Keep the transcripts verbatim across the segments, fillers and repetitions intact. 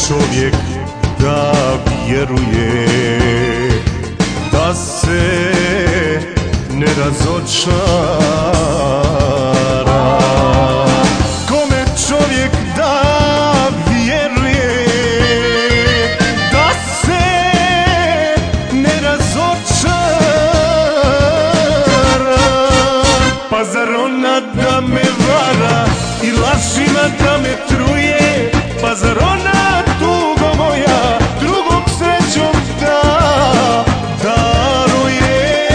čovjek da vjeruje, da se ne razočara? Kome čovjek da vjeruje, da se ne razočara? Pa zar ona da me vara i lažima da me truje? Pa zar ona, tugo moja, drugog srećom da daruje?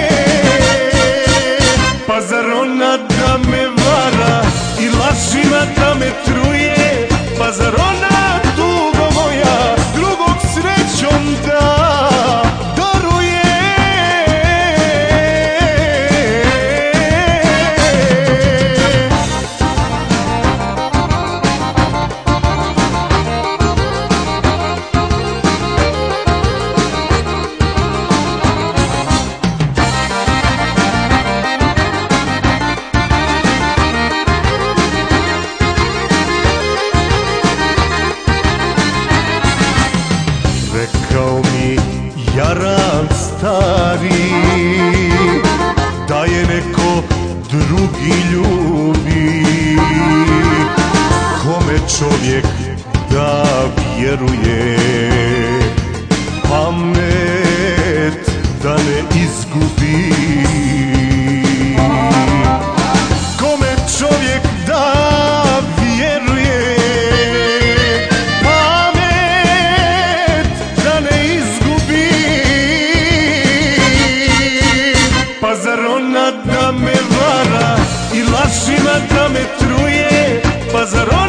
Pa zar ona da me vara i lažima da me truje? Pa zar ona, tugo moja, drugog srećom da daruje? Rekao mi jaran stari da je neko drugi ljubi. Kome čovjek da vjeruje, pamet da ne izgubi? Kome čovjek da vjeruje, pa zar ona da me vara i lažima da me truje? Pa zar ona